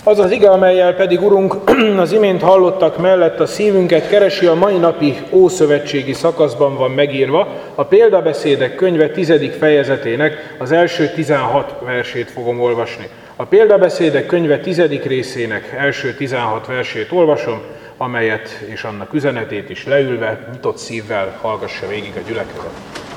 Az az ige, amellyel pedig, Urunk, az imént hallottak mellett a szívünket keresi, a mai napi ószövetségi szakaszban van megírva, a Példabeszédek könyve 10. fejezetének az első 16 versét fogom olvasni. A Példabeszédek könyve 10. részének első 16 versét olvasom, amelyet és annak üzenetét is leülve, nyitott szívvel hallgassa végig a gyülekezet.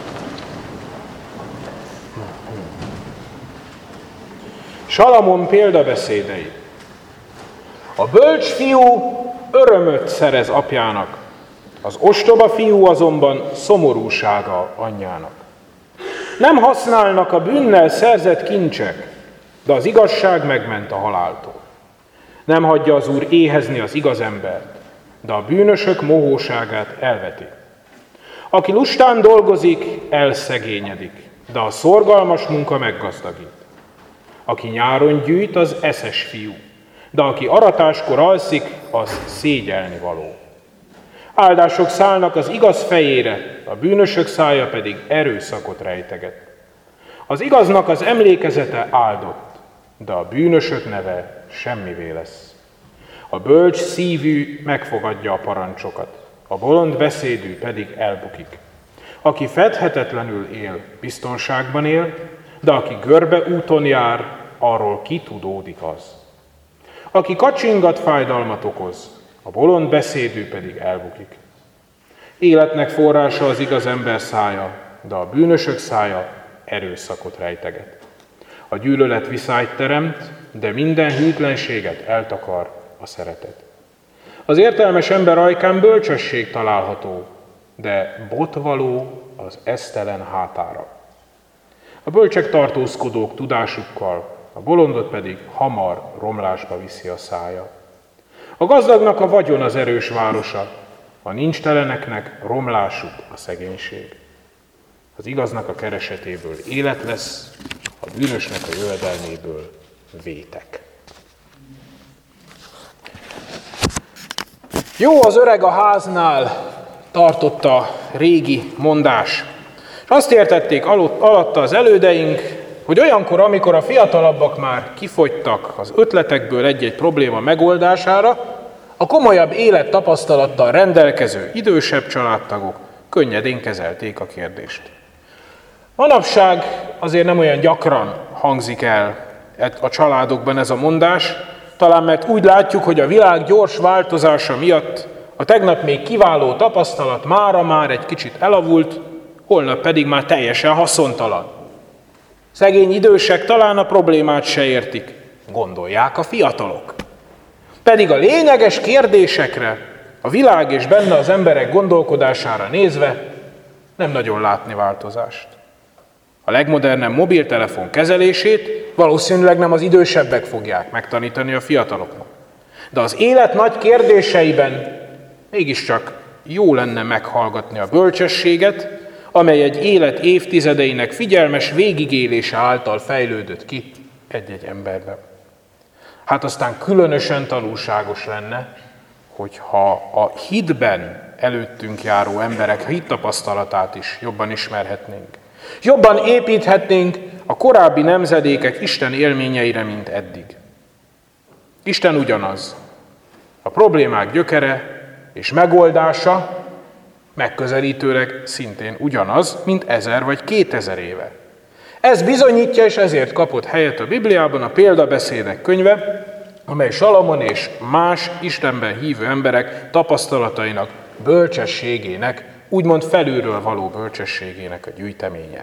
Salamon példabeszédei. A bölcs fiú örömöt szerez apjának, az ostoba fiú azonban szomorúsága anyjának. Nem használnak a bűnnel szerzett kincsek, de az igazság megment a haláltól. Nem hagyja az Úr éhezni az igaz embert, de a bűnösök mohóságát elveti. Aki lustán dolgozik, elszegényedik, de a szorgalmas munka meggazdagít. Aki nyáron gyűjt, az eszes fiú, de aki aratáskor alszik, az szégyelni való. Áldások szállnak az igaz fejére, a bűnösök szája pedig erőszakot rejteget. Az igaznak az emlékezete áldott, de a bűnösök neve semmivé lesz. A bölcs szívű megfogadja a parancsokat, a bolond beszédű pedig elbukik. Aki fedhetetlenül él, biztonságban él, de aki görbe úton jár, arról kitudódik az. Aki kacsingat, fájdalmat okoz, a bolond beszédű pedig elbukik. Életnek forrása az igaz ember szája, de a bűnösök szája erőszakot rejteget. A gyűlölet viszályt teremt, de minden hűtlenséget eltakar a szeretet. Az értelmes ember ajkán bölcsesség található, de botvaló az esztelen hátára. A bölcsek tartózkodók tudásukkal, a bolondot pedig hamar romlásba viszi a szája. A gazdagnak a vagyon az erős városa, a nincsteleneknek romlásuk a szegénység. Az igaznak a keresetéből élet lesz, a bűnösnek a jövedelméből vétek. Jó az öreg a háznál, tartotta a régi mondás. És azt értették alatta az elődeink, hogy olyankor, amikor a fiatalabbak már kifogytak az ötletekből egy-egy probléma megoldására, a komolyabb élettapasztalattal rendelkező idősebb családtagok könnyedén kezelték a kérdést. Manapság azért nem olyan gyakran hangzik el a családokban ez a mondás, talán mert úgy látjuk, hogy a világ gyors változása miatt a tegnap még kiváló tapasztalat mára már egy kicsit elavult, holnap pedig már teljesen haszontalan. Szegény idősek talán a problémát se értik, gondolják a fiatalok. Pedig a lényeges kérdésekre, a világ és benne az emberek gondolkodására nézve nem nagyon látni változást. A legmodernebb mobiltelefon kezelését valószínűleg nem az idősebbek fogják megtanítani a fiataloknak. De az élet nagy kérdéseiben mégiscsak jó lenne meghallgatni a bölcsességet, amely egy élet évtizedeinek figyelmes végigélése által fejlődött ki egy-egy emberben. Hát aztán különösen tanulságos lenne, hogyha a hitben előttünk járó emberek hittapasztalatát is jobban ismerhetnénk. Jobban építhetnénk a korábbi nemzedékek Isten élményeire, mint eddig. Isten ugyanaz. A problémák gyökere és megoldása megközelítőleg szintén ugyanaz, mint 1000 vagy 2000 éve. Ez bizonyítja, és ezért kapott helyet a Bibliában a Példabeszédek könyve, amely Salamon és más Istenben hívő emberek tapasztalatainak, bölcsességének, úgymond felülről való bölcsességének a gyűjteménye.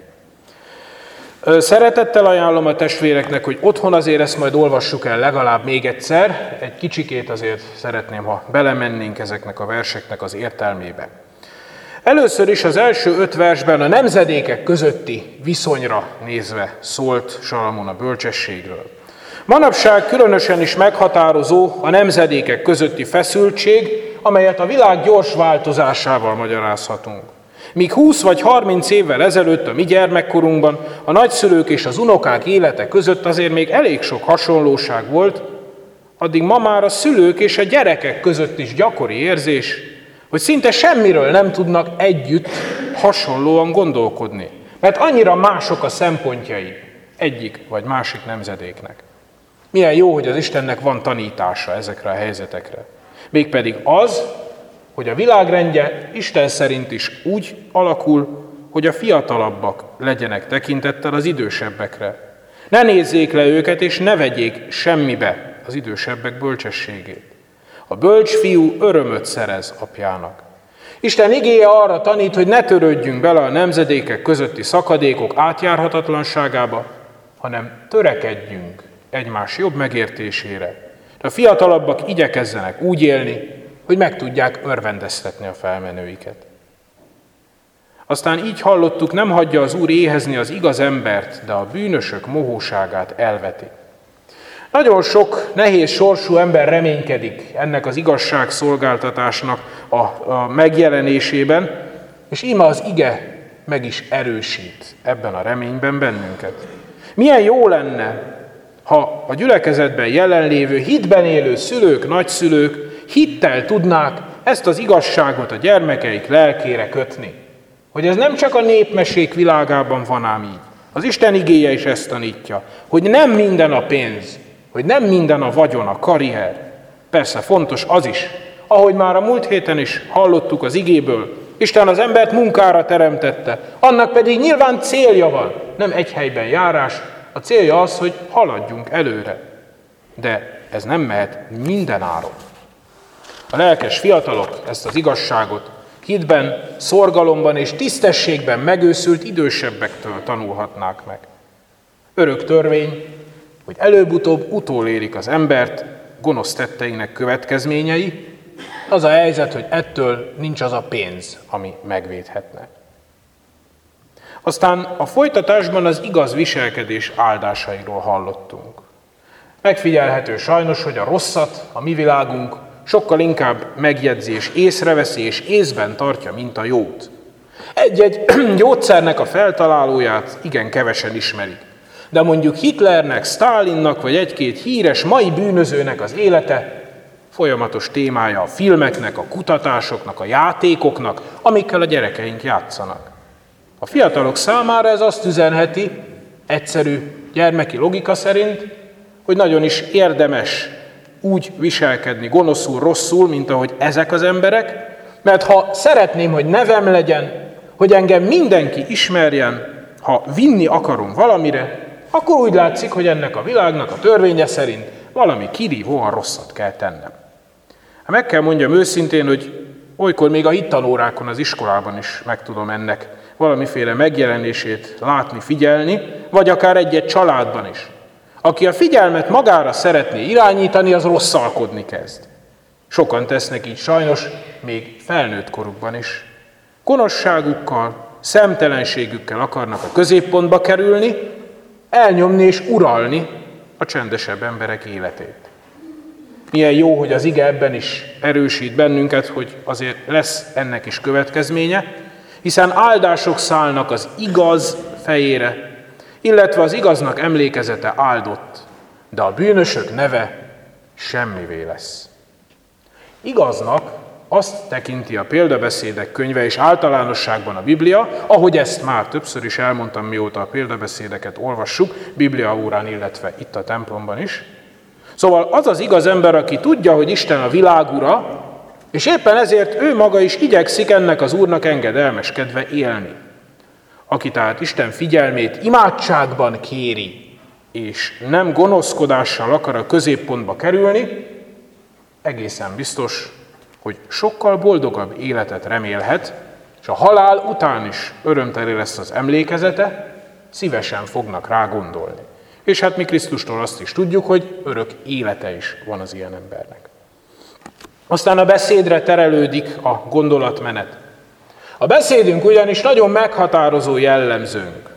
Szeretettel ajánlom a testvéreknek, hogy otthon azért ezt majd olvassuk el legalább még egyszer, egy kicsikét azért szeretném, ha belemennénk ezeknek a verseknek az értelmébe. Először is az első 5 versben a nemzedékek közötti viszonyra nézve szólt Salamon a bölcsességről. Manapság különösen is meghatározó a nemzedékek közötti feszültség, amelyet a világ gyors változásával magyarázhatunk. Míg 20 vagy 30 évvel ezelőtt a mi gyermekkorunkban a nagyszülők és az unokák élete között azért még elég sok hasonlóság volt, addig ma már a szülők és a gyerekek között is gyakori érzés, hogy szinte semmiről nem tudnak együtt hasonlóan gondolkodni, mert annyira mások a szempontjai egyik vagy másik nemzedéknek. Milyen jó, hogy az Istennek van tanítása ezekre a helyzetekre. Mégpedig az, hogy a világrendje Isten szerint is úgy alakul, hogy a fiatalabbak legyenek tekintettel az idősebbekre. Ne nézzék le őket, és ne vegyék semmibe az idősebbek bölcsességét. A bölcs fiú örömöt szerez apjának. Isten igéje arra tanít, hogy ne törődjünk bele a nemzedékek közötti szakadékok átjárhatatlanságába, hanem törekedjünk egymás jobb megértésére. De a fiatalabbak igyekezzenek úgy élni, hogy meg tudják örvendeztetni a felmenőiket. Aztán így hallottuk, nem hagyja az Úr éhezni az igaz embert, de a bűnösök mohóságát elveti. Nagyon sok nehéz sorsú ember reménykedik ennek az igazságszolgáltatásnak a megjelenésében, és íme az ige meg is erősít ebben a reményben bennünket. Milyen jó lenne, ha a gyülekezetben jelenlévő, hitben élő szülők, nagyszülők hittel tudnák ezt az igazságot a gyermekeik lelkére kötni. Hogy ez nem csak a népmesék világában van ám így. Az Isten igéje is ezt tanítja, hogy nem minden a pénz, hogy nem minden a vagyon, a karrier. Persze fontos az is, ahogy már a múlt héten is hallottuk az igéből, Isten az embert munkára teremtette, annak pedig nyilván célja van, nem egy helyben járás, a célja az, hogy haladjunk előre. De ez nem mehet minden áron. A lelkes fiatalok ezt az igazságot hitben, szorgalomban és tisztességben megőszült idősebbektől tanulhatnák meg. Örök törvény, hogy előbb-utóbb utolérik az embert gonosz tetteinek következményei, az a helyzet, hogy ettől nincs az a pénz, ami megvédhetne. Aztán a folytatásban az igaz viselkedés áldásairól hallottunk. Megfigyelhető sajnos, hogy a rosszat a mi világunk sokkal inkább megjegyzi és észreveszi és észben tartja, mint a jót. Egy-egy gyógyszernek a feltalálóját igen kevesen ismerik. De mondjuk Hitlernek, Sztálinnak vagy egy-két híres mai bűnözőnek az élete folyamatos témája a filmeknek, a kutatásoknak, a játékoknak, amikkel a gyerekeink játszanak. A fiatalok számára ez azt üzenheti, egyszerű gyermeki logika szerint, hogy nagyon is érdemes úgy viselkedni gonoszul, rosszul, mint ahogy ezek az emberek, mert ha szeretném, hogy nevem legyen, hogy engem mindenki ismerjen, ha vinni akarom valamire, akkor úgy látszik, hogy ennek a világnak a törvénye szerint valami kirívóan rosszat kell tennem. Meg kell mondjam őszintén, hogy olykor még a hittanórákon az iskolában is meg tudom ennek valamiféle megjelenését látni, figyelni, vagy akár egy-egy családban is. Aki a figyelmet magára szeretné irányítani, az rosszalkodni kezd. Sokan tesznek így sajnos, még felnőtt korukban is. Gonoszságukkal, szemtelenségükkel akarnak a középpontba kerülni, elnyomni és uralni a csendesebb emberek életét. Milyen jó, hogy az ige ebben is erősít bennünket, hogy azért lesz ennek is következménye, hiszen áldások szállnak az igaz fejére, illetve az igaznak emlékezete áldott, de a bűnösök neve semmivé lesz. Igaznak azt tekinti a példabeszédek könyve és általánosságban a Biblia, ahogy ezt már többször is elmondtam, mióta a példabeszédeket olvassuk, Biblia órán, illetve itt a templomban is. Szóval az az igaz ember, aki tudja, hogy Isten a világ ura, és éppen ezért ő maga is igyekszik ennek az Úrnak engedelmeskedve élni. Aki tehát Isten figyelmét imádságban kéri, és nem gonoszkodással akar a középpontba kerülni, egészen biztos, hogy sokkal boldogabb életet remélhet, és a halál után is örömteli lesz az emlékezete, szívesen fognak rá gondolni. És hát mi Krisztustól azt is tudjuk, hogy örök élete is van az ilyen embernek. Aztán a beszédre terelődik a gondolatmenet. A beszédünk ugyanis nagyon meghatározó jellemzőnk.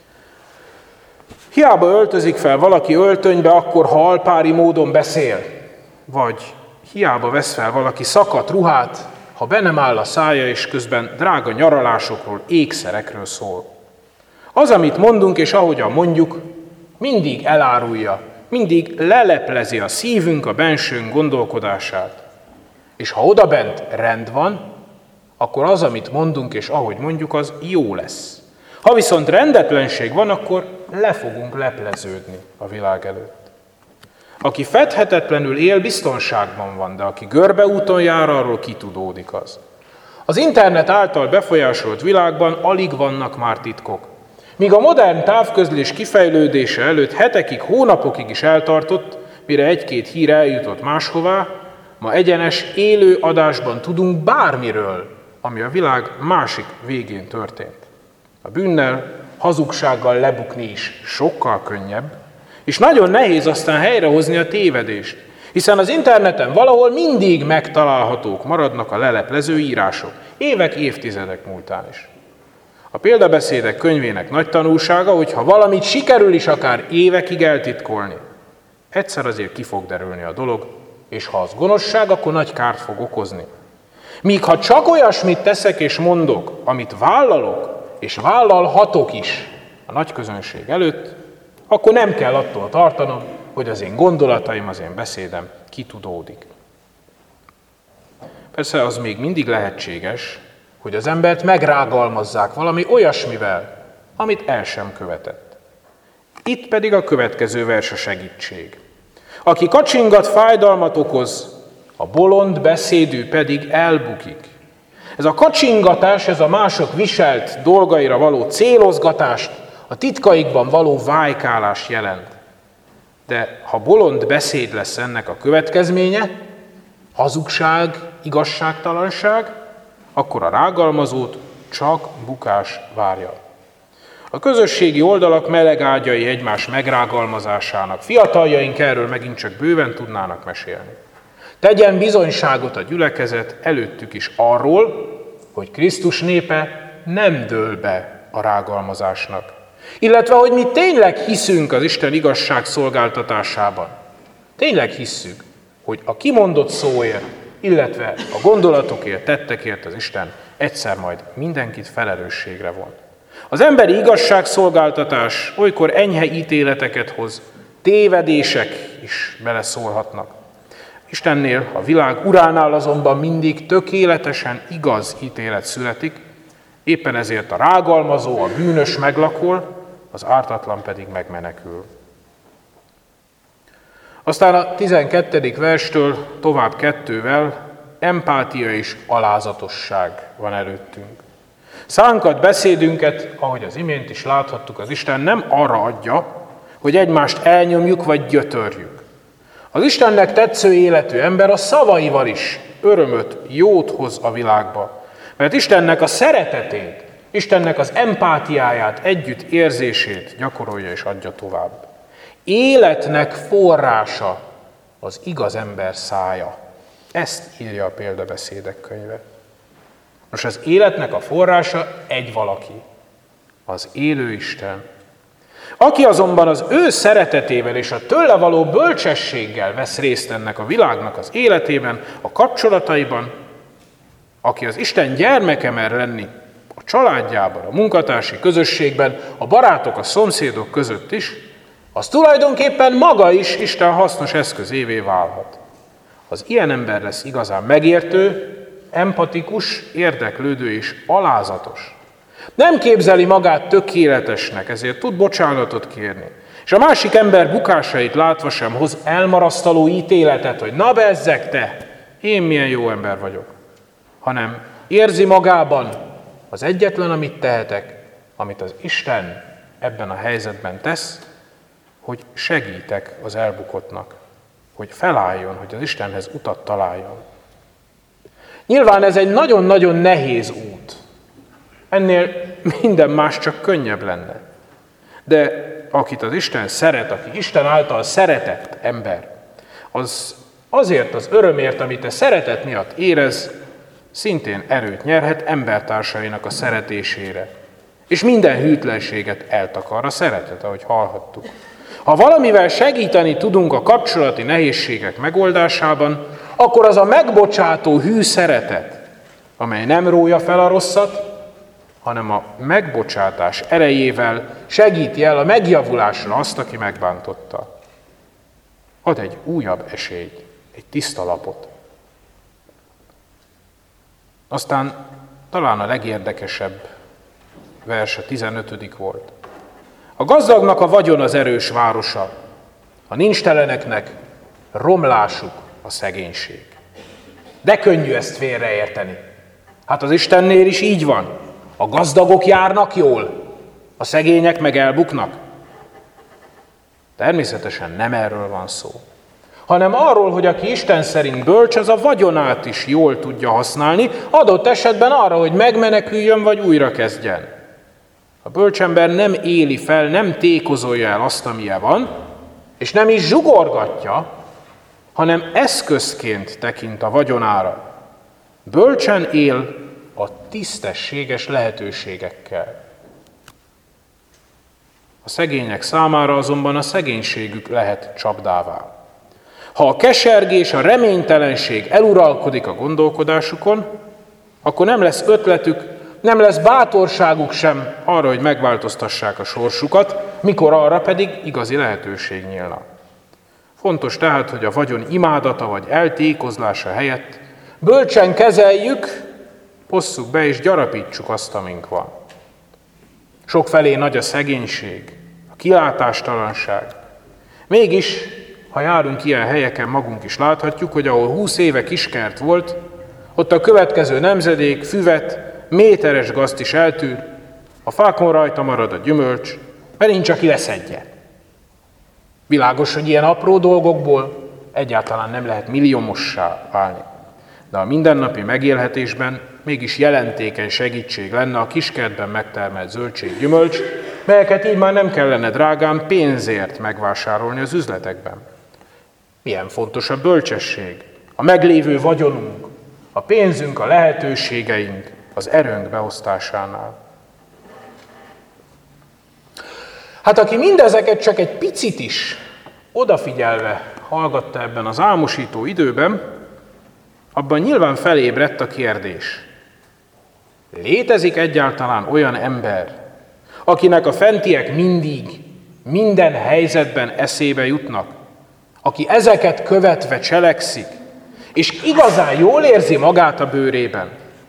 Hiába öltözik fel valaki öltönybe, akkor ha alpári módon beszél, vagy hiába vesz fel valaki szakadt ruhát, ha be nem áll a szája, és közben drága nyaralásokról, ékszerekről szól. Az, amit mondunk, és ahogyan mondjuk, mindig elárulja, mindig leleplezi a szívünk, a bensőnk gondolkodását. És ha odabent rend van, akkor az, amit mondunk, és ahogy mondjuk, az jó lesz. Ha viszont rendetlenség van, akkor le fogunk lepleződni a világ előtt. Aki fedhetetlenül él, biztonságban van, de aki görbeúton jár, arról kitudódik az. Az internet által befolyásolt világban alig vannak már titkok. Míg a modern távközlés kifejlődése előtt hetekig, hónapokig is eltartott, mire egy-két hír eljutott máshová, ma egyenes, élő adásban tudunk bármiről, ami a világ másik végén történt. A bűnnel, hazugsággal lebukni is sokkal könnyebb, és nagyon nehéz aztán helyrehozni a tévedést, hiszen az interneten valahol mindig megtalálhatók maradnak a leleplező írások, évek, évtizedek múltán is. A példabeszédek könyvének nagy tanulsága, hogy ha valamit sikerül is akár évekig eltitkolni, egyszer azért ki fog derülni a dolog, és ha az gonoszság, akkor nagy kárt fog okozni. Míg ha csak olyasmit teszek és mondok, amit vállalok, és vállalhatok is a nagy közönség előtt, akkor nem kell attól tartanom, hogy az én gondolataim, az én beszédem kitudódik. Persze az még mindig lehetséges, hogy az embert megrágalmazzák valami olyasmivel, amit el sem követett. Itt pedig a következő vers a segítség. Aki kacsingat, fájdalmat okoz, a bolond beszédű pedig elbukik. Ez a kacsingatás, ez a mások viselt dolgaira való célozgatást, a titkaikban való vájkálást jelent. De ha bolond beszéd lesz ennek a következménye, hazugság, igazságtalanság, akkor a rágalmazót csak bukás várja. A közösségi oldalak meleg ágyai egymás megrágalmazásának, fiataljaink erről megint csak bőven tudnának mesélni. Tegyen bizonyságot a gyülekezet előttük is arról, hogy Krisztus népe nem dől be a rágalmazásnak, illetve hogy mi tényleg hiszünk az Isten igazság szolgáltatásában. Tényleg hisszük, hogy a kimondott szóért, illetve a gondolatokért, tettekért az Isten egyszer majd mindenkit felelősségre von. Az emberi igazságszolgáltatás olykor enyhe ítéleteket hoz, tévedések is beleszólhatnak. Istennél, a világ uránál azonban mindig tökéletesen igaz ítélet születik, éppen ezért a rágalmazó, a bűnös meglakol, az ártatlan pedig megmenekül. Aztán a 12. verstől tovább 2-vel empátia és alázatosság van előttünk. Szánkat, beszédünket, ahogy az imént is láthattuk, az Isten nem arra adja, hogy egymást elnyomjuk vagy gyötörjük. Az Istennek tetsző életű ember a szavaival is örömöt, jót hoz a világba. Mert Istennek a szeretetét, Istennek az empátiáját, együtt érzését gyakorolja és adja tovább. Életnek forrása az igaz ember szája. Ezt írja a példabeszédek könyve. Most az életnek a forrása egy valaki, az élő Isten. Aki azonban az ő szeretetével és a tőle való bölcsességgel vesz részt ennek a világnak az életében, a kapcsolataiban, aki az Isten gyermeke mer lenni, a családjában, a munkatársi közösségben, a barátok, a szomszédok között is, az tulajdonképpen maga is Isten hasznos eszközévé válhat. Az ilyen ember lesz igazán megértő, empatikus, érdeklődő és alázatos. Nem képzeli magát tökéletesnek, ezért tud bocsánatot kérni. És a másik ember bukásait látva sem hoz elmarasztaló ítéletet, hogy na bezzeg te, én milyen jó ember vagyok. Hanem érzi magában az egyetlen, amit tehetek, amit az Isten ebben a helyzetben tesz, hogy segítek az elbukottnak, hogy felálljon, hogy az Istenhez utat találjon. Nyilván ez egy nagyon-nagyon nehéz út. Ennél minden más csak könnyebb lenne. De akit az Isten szeret, aki Isten által szeretett ember, az azért az örömért, amit a szeretet miatt érez, szintén erőt nyerhet embertársainak a szeretésére. És minden hűtlenséget eltakar a szeretet, ahogy hallhattuk. Ha valamivel segíteni tudunk a kapcsolati nehézségek megoldásában, akkor az a megbocsátó hű szeretet, amely nem rója fel a rosszat, hanem a megbocsátás erejével segíti el a megjavulásra azt, aki megbántotta. Ad egy újabb esélyt, egy tiszta lapot. Aztán talán a legérdekesebb vers a 15. volt. A gazdagnak a vagyon az erős városa, a nincsteleneknek romlásuk a szegénység. De könnyű ezt félreérteni. Hát az Istennél is így van. A gazdagok járnak jól, a szegények meg elbuknak. Természetesen nem erről van szó, hanem arról, hogy aki Isten szerint bölcs, az a vagyonát is jól tudja használni, adott esetben arra, hogy megmeneküljön vagy újra kezdjen. A bölcsember nem éli fel, nem tékozolja el azt, amilyen van, és nem is zsugorgatja, hanem eszközként tekint a vagyonára. Bölcsen él a tisztességes lehetőségekkel. A szegények számára azonban a szegénységük lehet csapdává. Ha a kesergés, a reménytelenség eluralkodik a gondolkodásukon, akkor nem lesz ötletük, nem lesz bátorságuk sem arra, hogy megváltoztassák a sorsukat, mikor arra pedig igazi lehetőség nyílna. Fontos tehát, hogy a vagyon imádata vagy eltékozlása helyett bölcsen kezeljük, osszuk be és gyarapítsuk azt, amink van. Sokfelé nagy a szegénység, a kilátástalanság. Mégis, ha járunk ilyen helyeken, magunk is láthatjuk, hogy ahol 20 éve kiskert volt, ott a következő nemzedék füvet, méteres gazt is eltűr, a fákon rajta marad a gyümölcs, mert nincs, aki leszedje. Világos, hogy ilyen apró dolgokból egyáltalán nem lehet milliómossá válni. De a mindennapi megélhetésben mégis jelentékeny segítség lenne a kiskertben megtermelt zöldség-gyümölcs, melyeket így már nem kellene drágán pénzért megvásárolni az üzletekben. Milyen fontos a bölcsesség, a meglévő vagyonunk, a pénzünk, a lehetőségeink, az erőnk beosztásánál. Hát aki mindezeket csak egy picit is odafigyelve hallgatta ebben az álmosító időben, abban nyilván felébredt a kérdés. Létezik egyáltalán olyan ember, akinek a fentiek mindig, minden helyzetben eszébe jutnak, aki ezeket követve cselekszik, és igazán jól érzi magát a bőrében?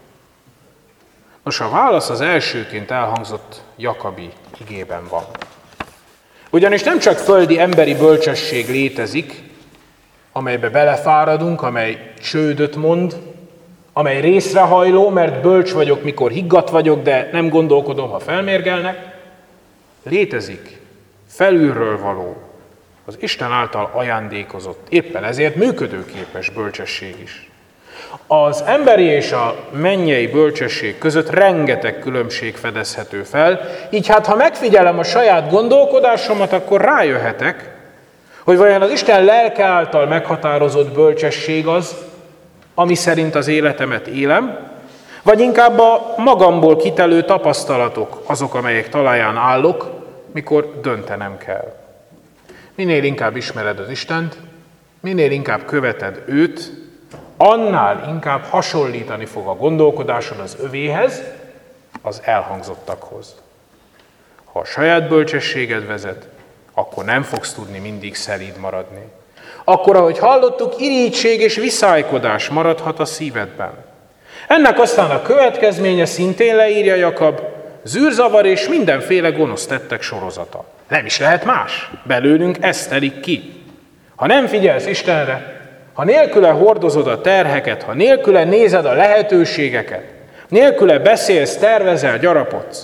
Nos, a válasz az elsőként elhangzott Jakabi igében van. Ugyanis nem csak földi emberi bölcsesség létezik, amelybe belefáradunk, amely csődöt mond, amely részrehajló, mert bölcs vagyok, mikor higgadt vagyok, de nem gondolkodom, ha felmérgelnek. Létezik felülről való, az Isten által ajándékozott, éppen ezért működőképes bölcsesség is. Az emberi és a mennyei bölcsesség között rengeteg különbség fedezhető fel, így hát ha megfigyelem a saját gondolkodásomat, akkor rájöhetek, hogy vajon az Isten lelke által meghatározott bölcsesség az, ami szerint az életemet élem, vagy inkább a magamból kitelő tapasztalatok azok, amelyek talaján állok, mikor döntenem kell. Minél inkább ismered az Istent, minél inkább követed őt, annál inkább hasonlítani fog a gondolkodásod az övéhez, az elhangzottakhoz. Ha a saját bölcsességed vezet, akkor nem fogsz tudni mindig szelíd maradni. Akkor, ahogy hallottuk, irigység és viszálykodás maradhat a szívedben. Ennek aztán a következménye szintén leírja Jakab, zűrzavar és mindenféle gonosz tettek sorozata. Nem is lehet más, belőlünk ez telik ki. Ha nem figyelsz Istenre, ha nélküle hordozod a terheket, ha nélküle nézed a lehetőségeket, nélküle beszélsz, tervezel, gyarapodsz,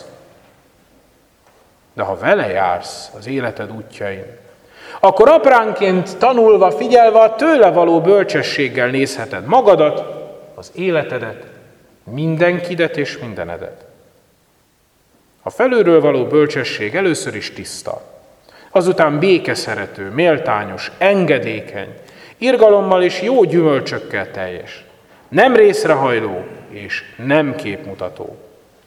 de ha vele jársz az életed útjain, akkor apránként tanulva, figyelve a tőle való bölcsességgel nézheted magadat, az életedet, mindenkidet és mindenedet. A felülről való bölcsesség először is tiszta, azután békeszerető, méltányos, engedékeny, irgalommal és jó gyümölcsökkel teljes, nem részrehajló és nem képmutató.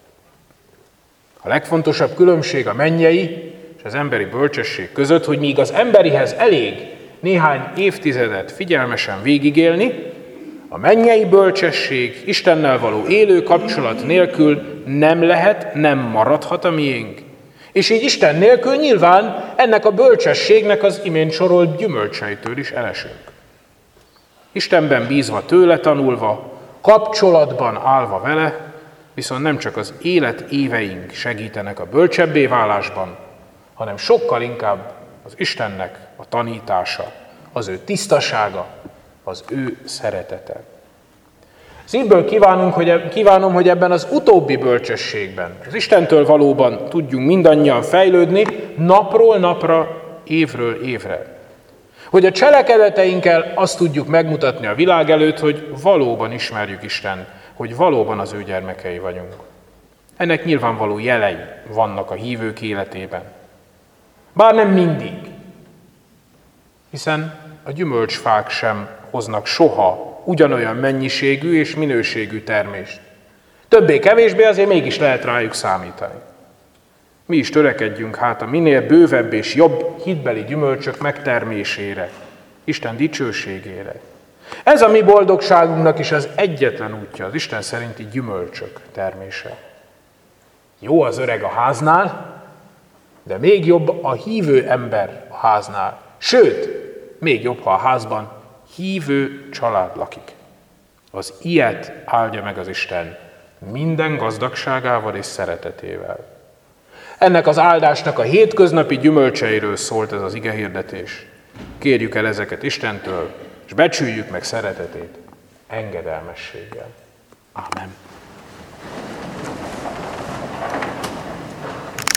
A legfontosabb különbség a mennyei és az emberi bölcsesség között, hogy míg az emberihez elég néhány évtizedet figyelmesen végigélni, a mennyei bölcsesség Istennel való élő kapcsolat nélkül nem lehet, nem maradhat a miénk. És így Isten nélkül nyilván ennek a bölcsességnek az imént sorolt gyümölcseitől is elesünk. Istenben bízva, tőle tanulva, kapcsolatban állva vele, viszont nem csak az élet éveink segítenek a bölcsebbé válásban, hanem sokkal inkább az Istennek a tanítása, az ő tisztasága, az ő szeretete. Szívből kívánom, hogy ebben az utóbbi bölcsességben, az Istentől valóban tudjunk mindannyian fejlődni, napról napra, évről évre. Hogy a cselekedeteinkkel azt tudjuk megmutatni a világ előtt, hogy valóban ismerjük Istent, hogy valóban az ő gyermekei vagyunk. Ennek nyilvánvaló jelei vannak a hívők életében. Bár nem mindig, hiszen a gyümölcsfák sem hoznak soha ugyanolyan mennyiségű és minőségű termést. Többé-kevésbé azért mégis lehet rájuk számítani. Mi is törekedjünk hát a minél bővebb és jobb hitbeli gyümölcsök megtermésére, Isten dicsőségére. Ez a mi boldogságunknak is az egyetlen útja, az Isten szerinti gyümölcsök termése. Jó az öreg a háznál, de még jobb a hívő ember a háznál. Sőt, még jobb, ha a házban hívő család lakik. Az ilyet áldja meg az Isten minden gazdagságával és szeretetével. Ennek az áldásnak a hétköznapi gyümölcseiről szólt ez az igehirdetés. Kérjük el ezeket Istentől, és becsüljük meg szeretetét engedelmességgel. Ámen.